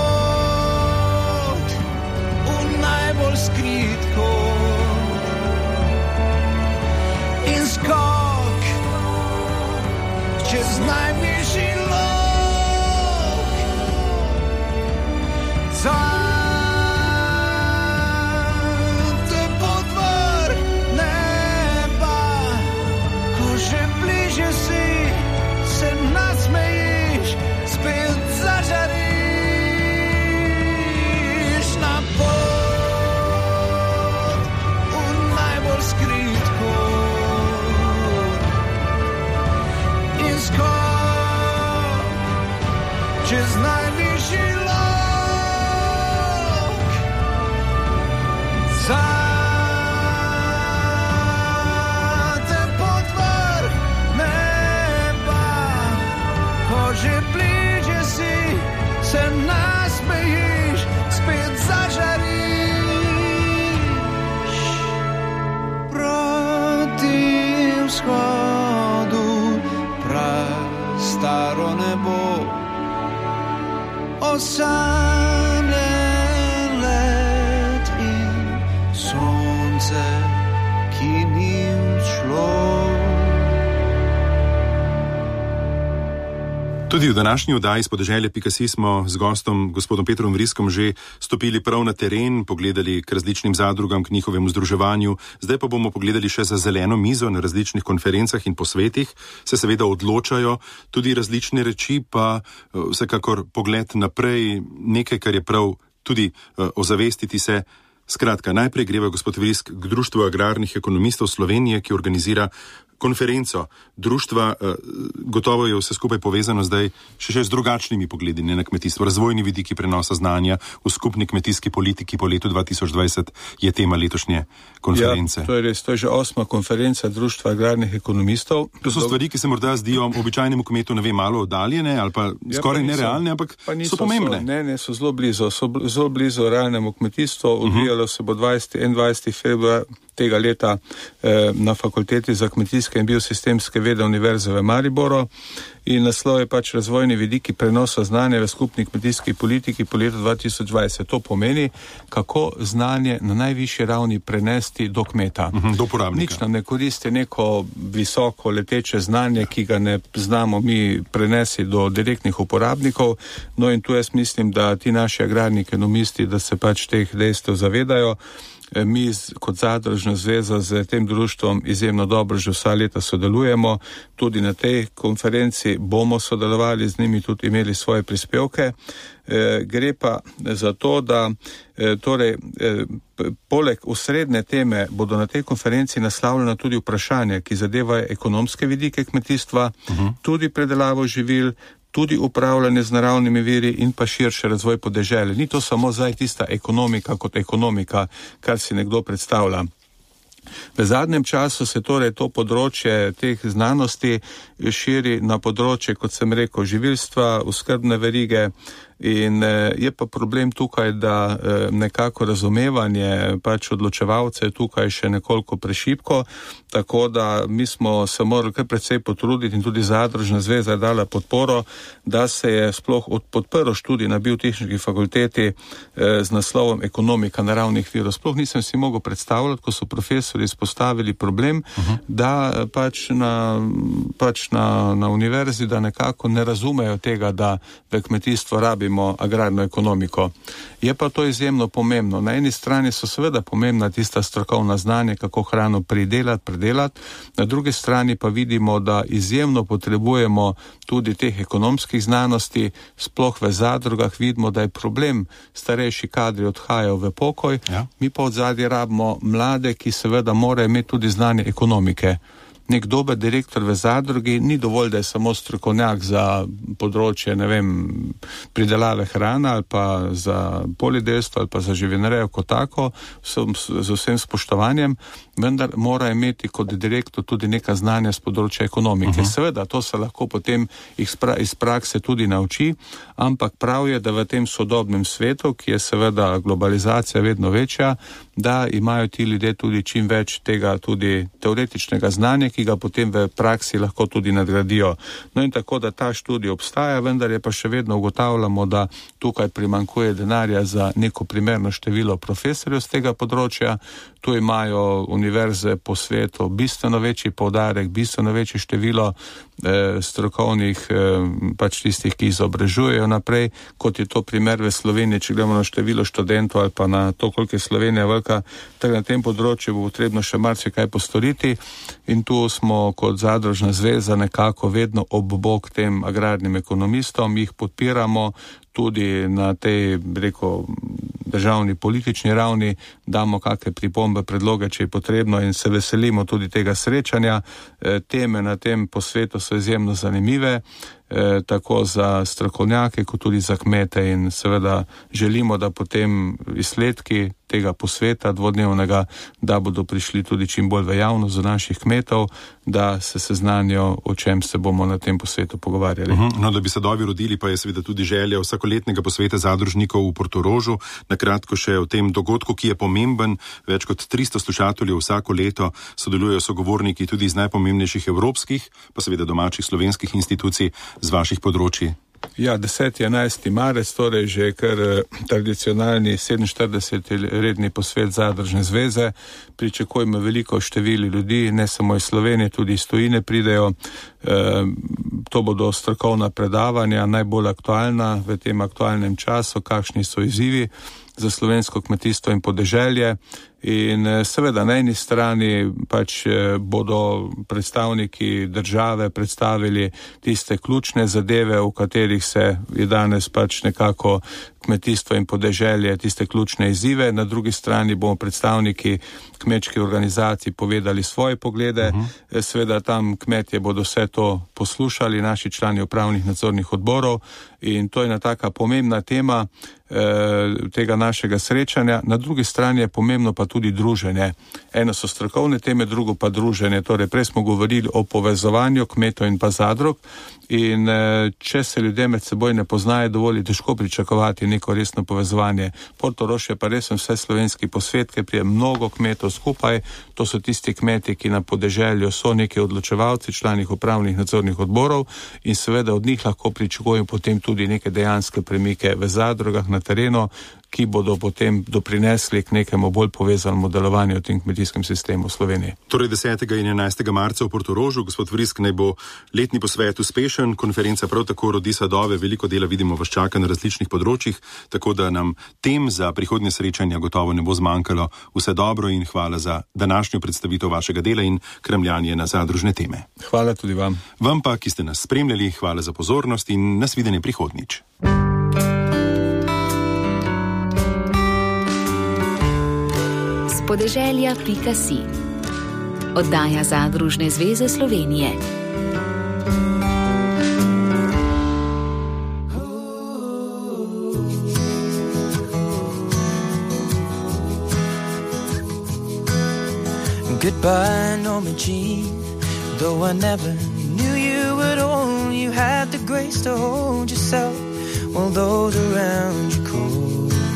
pot v najbolj skrit kot in skok čez najvišji lok. Za te potvor neba, ko že bliže si, se nasmejiš, spet zažariš na pot v najbolj skrit kot in skok čez najvišji lok. Za te potvor neba, ko že bliže si, se nasmejiš, spet zažariš proti vzhodu. Prastaro nebo, osamljen let in sonce, ki ni vzšlo. Tudi v današnji oddaji s podeželja pika si smo z gostom, gospodom Petrom Vriskom, že stopili prav na teren, pogledali k različnim zadrugam, k njihovemu združevanju. Zdaj pa bomo pogledali še za zeleno mizo na različnih konferencah in posvetih. Se seveda odločajo tudi različne reči, pa vsekakor pogled naprej, nekaj, kar je prav tudi ozavestiti se. Skratka, najprej greva gospod Vrisk k Društvu agrarnih ekonomistov Slovenije, ki organizira konferenco društva. Gotovo je vse skupaj povezano zdaj še, še z drugačnimi pogledi na kmetijstvo. Razvojni vidiki prenosa znanja v skupni kmetijski politiki po letu dva tisoč dvajset je tema letošnje konference. Ja, to je res, to je že osma konferenca Društva agrarnih ekonomistov. To so stvari, ki se morda zdijo običajnemu kmetu, ne vem, malo oddaljene ali pa ja, skoraj pa niso, nerealne, ampak so pomembne. So, ne, ne, so zelo blizu, so zelo blizu realnemu kmetijstvu. Odvijalo se bo dvajseti in enaindvajseti februar tega leta eh, na Fakulteti za kmetijske in biosistemske vede Univerze v Mariboru in naslov je pač razvojni vidiki prenosa znanja v skupni kmetijski politiki po letu dva tisoč dvajset. To pomeni, kako znanje na najvišji ravni prenesti do kmeta. Mhm, do uporabnika. Nič nam ne koristi neko visoko leteče znanje, ki ga ne znamo mi prenesi do direktnih uporabnikov. No in tu jaz mislim, da ti naši agrarni ekonomisti, da se pač teh dejstev zavedajo. Mi kot zadružna zveza z tem društvom izjemno dobro že vsa leta sodelujemo. Tudi na tej konferenci bomo sodelovali z njimi, tudi imeli svoje prispevke. E, gre pa za to, da e, torej, e, poleg osrednje teme bodo na tej konferenci naslavljena tudi vprašanja, ki zadevajo ekonomske vidike kmetijstva, uh-huh. tudi predelavo živil, tudi upravljanje z naravnimi viri in pa širše razvoj podeželja. Ni to samo zdaj tista ekonomika kot ekonomika, kar si nekdo predstavlja. V zadnjem času se torej to področje teh znanosti širi na področje, kot sem rekel, živilstva, oskrbne verige in je pa problem tukaj, da nekako razumevanje pač odločevalcev tukaj še nekoliko prešibko, tako da mi smo se morali kar precej potruditi in tudi zadružna zveza je dala podporo, da se je sploh podprl študij na biotehniški fakulteti z naslovom ekonomika naravnih virov. Sploh nisem si mogel predstavljati, ko so profesori izpostavili problem, uh-huh. da pač na, pač na, na univerzi, da nekako ne razumejo tega, da v kmetijstvo rabimo agrarno ekonomiko. Je pa to izjemno pomembno. Na eni strani so seveda pomembna tista strokovna znanja, kako hrano pridelati, predelati, na drugi strani pa vidimo, da izjemno potrebujemo tudi teh ekonomskih znanosti, sploh v zadrugah vidimo, da je problem, starejši kadri odhajajo v pokoj, ja. Mi pa od zadnje rabimo mlade, ki seveda morajo imeti tudi znanje ekonomike. Nek dober direktor v zadrugi ni dovolj, da je samo strokovnjak za področje, ne vem, pridelave hrane ali pa za poljedelstvo ali pa za živinorejo kot tako, z vsem spoštovanjem, vendar mora imeti kot direktor tudi neka znanja z področja ekonomike. Uh-huh. Seveda, to se lahko potem iz prakse tudi nauči, ampak prav je, da v tem sodobnem svetu, ki je seveda globalizacija vedno večja, da imajo ti ljudje tudi čim več tega tudi teoretičnega znanja, ki ga potem v praksi lahko tudi nadgradijo. No in tako, da ta študij obstaja, vendar je pa še vedno ugotavljamo, da tukaj primanjkuje denarja za neko primerno število profesorjev z tega področja. Tu imajo univerze po svetu bistveno večji poudarek, bistveno večje število eh, strokovnih, eh, pač tistih, ki izobražujejo naprej, kot je to primer v Sloveniji, če gledamo na število študentov ali pa na to, koliko je Slovenija velika, tako na tem področju bo potrebno še marsikaj postoriti in tu smo kot zadružna zveza nekako vedno ob bok tem agrarnim ekonomistom, jih podpiramo tudi na tej, rekel, državni politični ravni, damo kakšne pripombe, predloge, če je potrebno in se veselimo tudi tega srečanja. E, teme na tem posvetu so izjemno zanimive, e, tako za strokovnjake, kot tudi za kmete in seveda želimo, da potem izsledki tega posveta dvodnevnega, da bodo prišli tudi čim bolj v javnost do naših kmetov, da se seznanijo, o čem se bomo na tem posvetu pogovarjali. Uh-huh. No, da bi sadovi rodili, pa je seveda tudi želja vsakoletnega posveta zadružnikov v Portorožu. Na kratko še o tem dogodku, ki je pomemben. Več kot tristo slušateljev vsako leto sodelujejo sogovorniki tudi iz najpomembnejših evropskih, pa seveda domačih slovenskih institucij z vaših področji. Ja, deseti enajsti marec, torej že kar tradicionalni sedeminštirideseti redni posvet zadružne zveze. Pričakujemo veliko število ljudi, ne samo iz Slovenije, tudi iz tujine pridejo. E, to bodo strokovna predavanja, najbolj aktualna v tem aktualnem času, kakšni so izzivi za slovensko kmetijstvo in podeželje In seveda na eni strani pač bodo predstavniki države predstavili tiste ključne zadeve, v katerih se je danes pač nekako kmetijstvo in podeželje, tiste ključne izzive. Na drugi strani bomo predstavniki kmečkih organizacij povedali svoje poglede. Uh-huh. Seveda tam kmetje bodo vse to poslušali, naši člani upravnih nadzornih odborov, in to je ena taka pomembna tema eh, tega našega srečanja. Na drugi strani je pomembno pa tudi druženje. Eno so strokovne teme, drugo pa druženje. Torej, prej smo govorili o povezovanju kmetov in pa zadrug, in eh, če se ljudje med seboj ne poznajo, dovolj težko pričakovati neko resno povezovanje. Portorož je pa res vse slovenski posvet, ker prije mnogo kmetov skupaj. To so tisti kmeti, ki na podeželju so neki odločevalci, članih upravnih nadzornih odborov, in seveda od njih lahko pričakujem potem tudi neke dejanske premike v zadrugah na terenu, ki bodo potem doprinesli k nekemu bolj povezanemu delovanju v tem kmetijskem sistemu v Sloveniji. Torej desetega in enajstega marca v Portorožu, gospod Vrisk, naj bo letni posvet uspešen, konferenca prav tako rodi sadove, veliko dela vidimo vas čaka na različnih področjih, tako da nam tem za prihodnje srečanja gotovo ne bo zmanjkalo. Vse dobro in hvala za današnjo predstavitev vašega dela in kremljanje na zadružne teme. Hvala tudi vam. Vam pa, ki ste nas spremljali, hvala za pozornost in nasvidenje prihodnjič. Podeželja pika si. Oddaja Zadružne zveze Slovenije. Goodbye, Norma Jean. Though I never knew you at all, you had the grace to hold yourself while those around you could.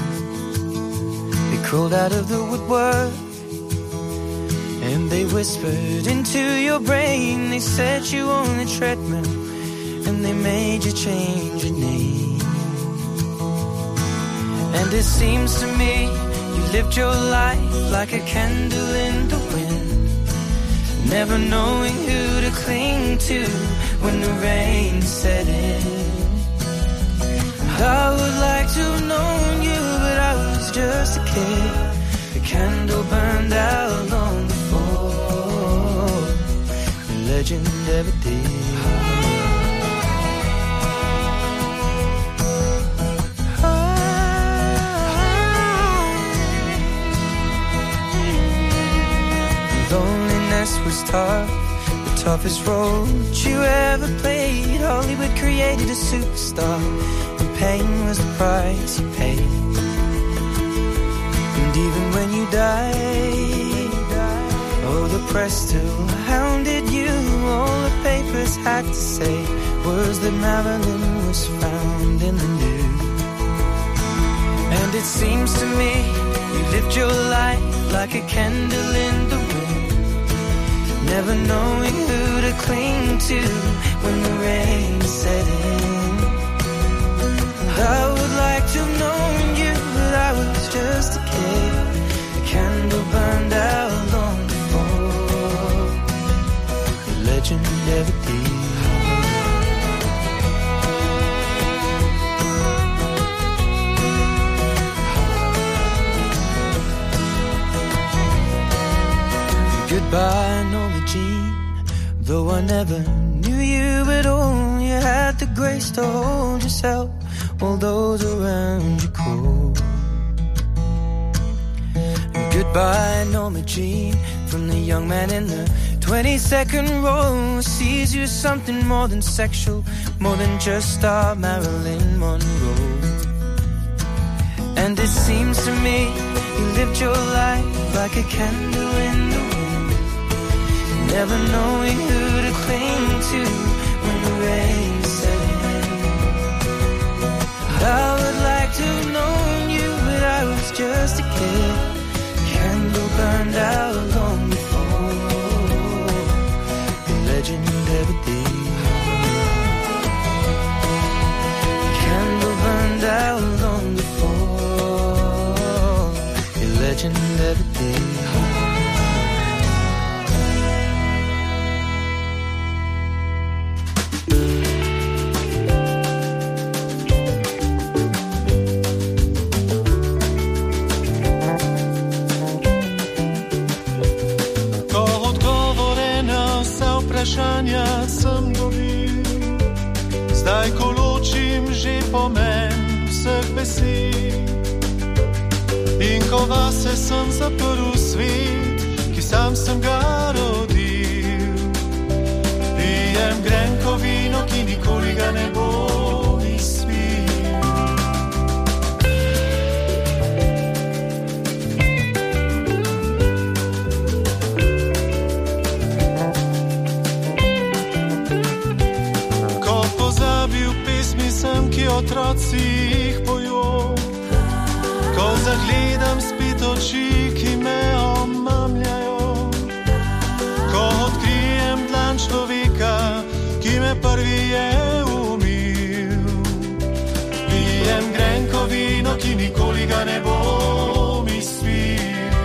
Crawled out of the woodwork and they whispered into your brain. They set you on the treadmill and they made you change your name. And it seems to me you lived your life like a candle in the wind, never knowing who to cling to when the rain set in. I would like to have known you, but I was just a kid. The candle burned out long before the legend ever did. Loneliness was tough, the toughest role you ever played. Hollywood created a superstar, pain was the price you paid. And even when you died, oh, the press still hounded you. All the papers had to say was that Marilyn was found in the nude. And it seems to me you lived your life like a candle in the wind, never knowing who to cling to when the rain set in. I would like to have known you, but I was just a kid. The candle burned out long before the legend ever did. Goodbye, Norma Jean. Though I never knew you at all, you had the grace to hold yourself while those around you cold. Goodbye, Norma Jean. From the young man in the twenty-second row, sees you as something more than sexual, more than just star Marilyn Monroe. And it seems to me you lived your life like a candle in the wind, never knowing who to cling to when the rain set in. I would like to have known you, but I was just a kid. Candle burned out long before the legend ever did. Candle burned out long before the legend ever did. vprašanja sem dobil. Zdaj, ko ločim že pomen vseh besed in ko vase sem zaprl svet, ki sam sem ga rodil, pijem grenko vino, ki nikoli ga ne bo izpil. Ko pozabil pesmi sem, ki otroci jih pojo, ko zagledam spet oči, ki me omamljajo, ko odkrijem dlan človeka, ki me prvi je umil, pijem grenko vino, ki nikoli ga ne bom izpil.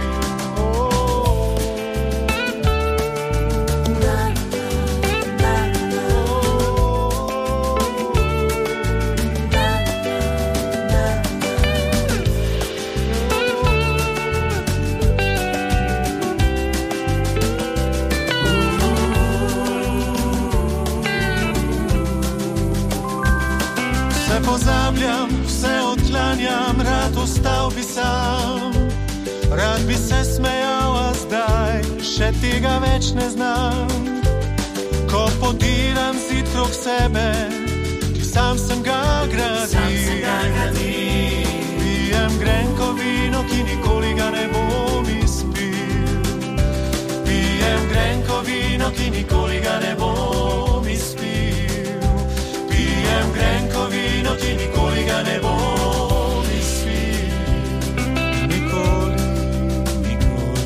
Pozabljam, vse odklanjam, rad ostal bi sam, rad bi se smejal, a zdaj še tega več ne znam. Ko podiram zid krog sebe, ki sam sem ga gradil, pijem grenko vino, ki nikoli ga ne bom izpil, pijem grenko vino, ki nikoli ga ne bom izpil, pijem grenko vino, ki nikoli ga ne bom izpil. Nikoli, nikoli,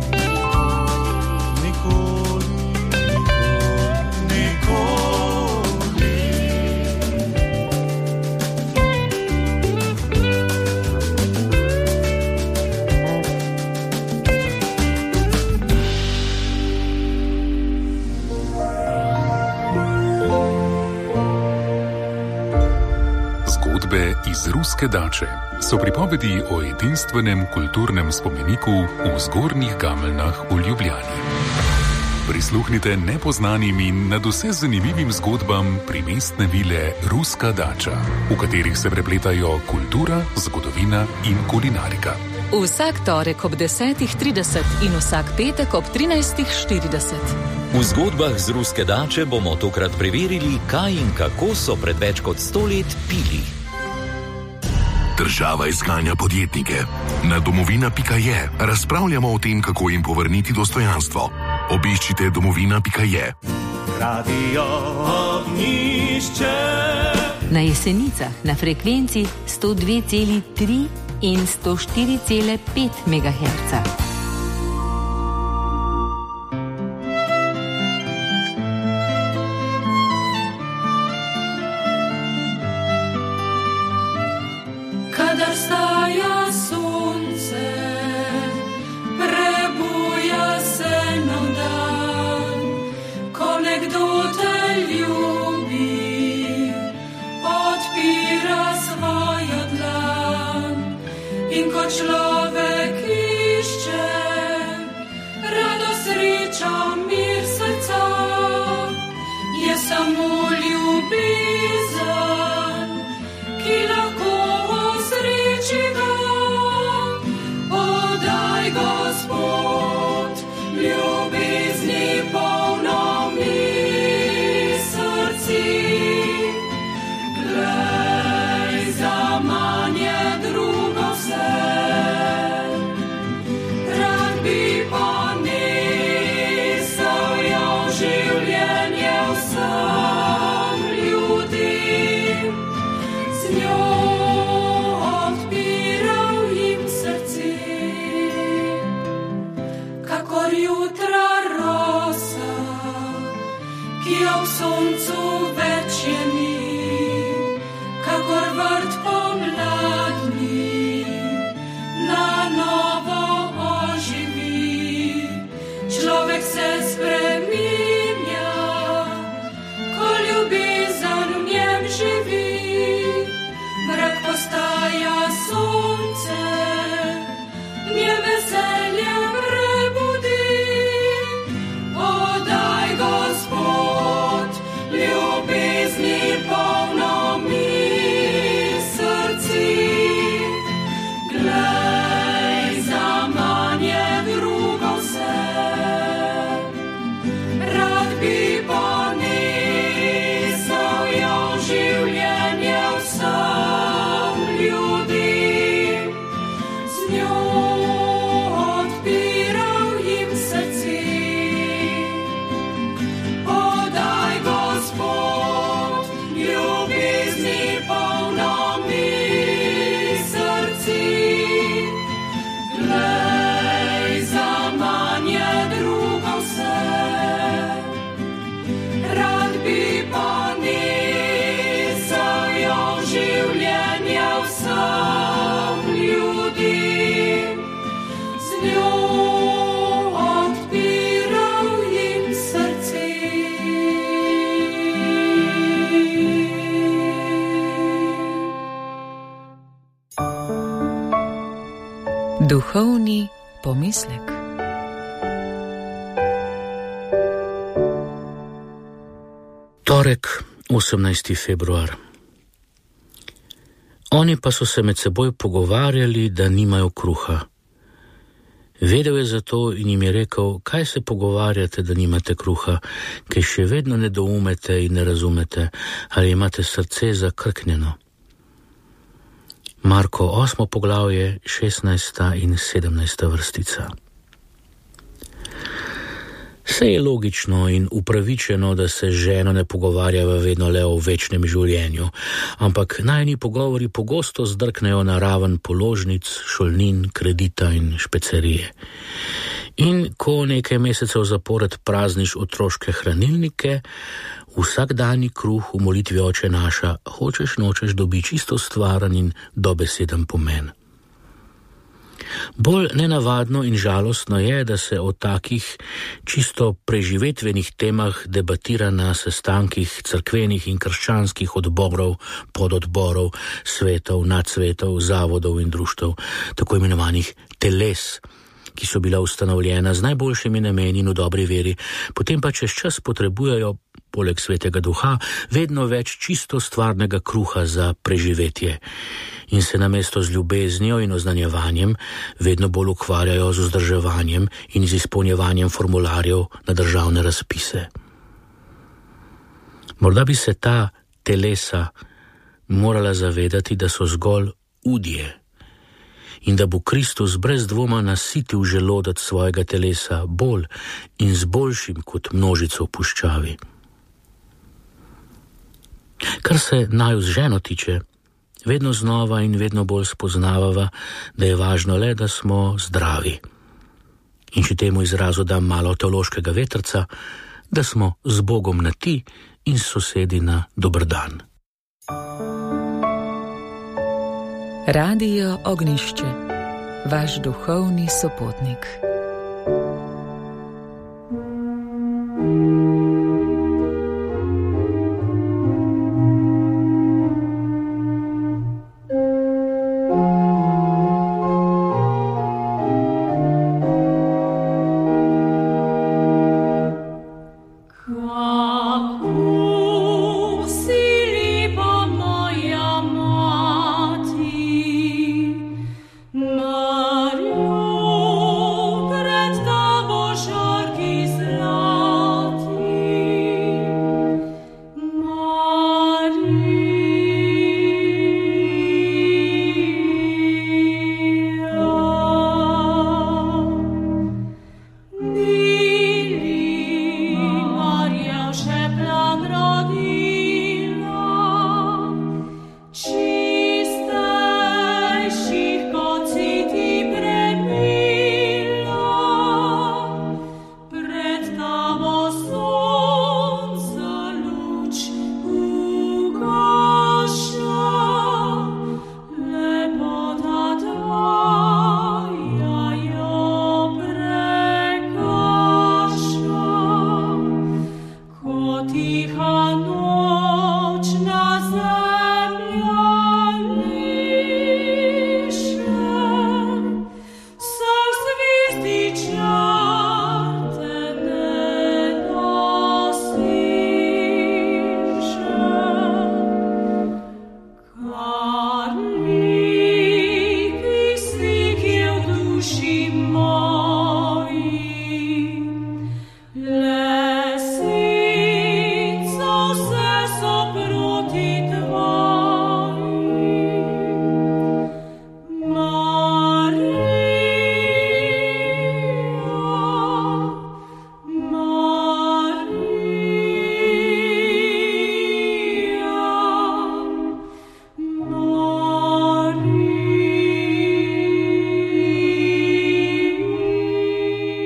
nikoli, nikoli, Zgodbe iz Ruske dače so pripovedi o edinstvenem kulturnem spomeniku v Zgornjih Gameljnah v Ljubljani. Prisluhnite nepoznanim in nadvse zanimivim zgodbam primestne vile Ruska dača, v katerih se prepletajo kultura, zgodovina in kulinarika. Vsak torek ob desetih trideset in vsak petek ob trinajstih štirideset. V zgodbah z Ruske dače bomo tokrat preverili, kaj in kako so pred več kot sto let pili. Država izganja podjetnike. Na domovina pika je razpravljamo o tem, kako jim povrniti dostojanstvo. Obiščite domovina pika je. Radio Ognjišče. Na Jesenicah na frekvenci sto dve cela tri in sto štiri cela pet megaherca. Kadar staja sonce, prebuja se nov dan, ko nekdo te ljubi, odpira svojo dlan in ko človek išče radost, srečo, mir srca, je samo ljubezen, ki lahko podaj Gospod, ljubezni polno mi srci. Glej, zaman je drugo vse, rad bi ponesel jo življenje vsem ljudem, z njo jutra rosa, ki ob soncu več je ni, kakor vrt pomladni, na novo oživi. Človek se spreminja, ko ljubezen v njem živi, mrak postaja sonce, nje veselje prebudi. Duhovni pomislek. Torek, osemnajsti februar. Oni pa so se med seboj pogovarjali, da nimajo kruha. Vedel je zato in jim je rekel, kaj se pogovarjate, da nimate kruha, ker še vedno ne doumete in ne razumete, ali imate srce zakrknjeno. Marko osmo poglavje, šestnajsta in sedemnajsta vrstica. Vse je logično in upravičeno, da se z ženo ne pogovarjava vedno le o večnem življenju, ampak najini pogovori pogosto zdrknejo na raven položnic, šolnin, kredita in špecerije. In ko nekaj mesecev zapored prazniš otroške hranilnike, vsakdanji kruh v molitvi Oče naša hočeš nočeš dobi čisto stvaren in dobeseden pomen. Bolj nenavadno in žalostno je, da se o takih čisto preživetvenih temah debatira na sestankih cerkvenih in krščanskih odborov, pododborov, svetov, nadsvetov, zavodov in društev, tako imenovanih teles, ki so bila ustanovljena z najboljšimi nameni in v dobri veri, potem pa čez čas potrebujejo, poleg svetega duha, vedno več čisto stvarnega kruha za preživetje in se namesto z ljubeznijo in oznanjevanjem vedno bolj ukvarjajo z vzdrževanjem in z izpolnjevanjem formularjev na državne razpise. Morda bi se ta telesa morala zavedati, da so zgolj udje in da bo Kristus brez dvoma nasitil želodec svojega telesa bolj in z boljšim kot množico v puščavi. Kar se naju z ženo tiče, vedno znova in vedno bolj spoznavava, da je važno le, da smo zdravi. In če temu izrazu dam malo teološkega vetrca, da smo z Bogom na ti in s sosedi na dober dan. Radio Ognišče, vaš duhovni sopotnik.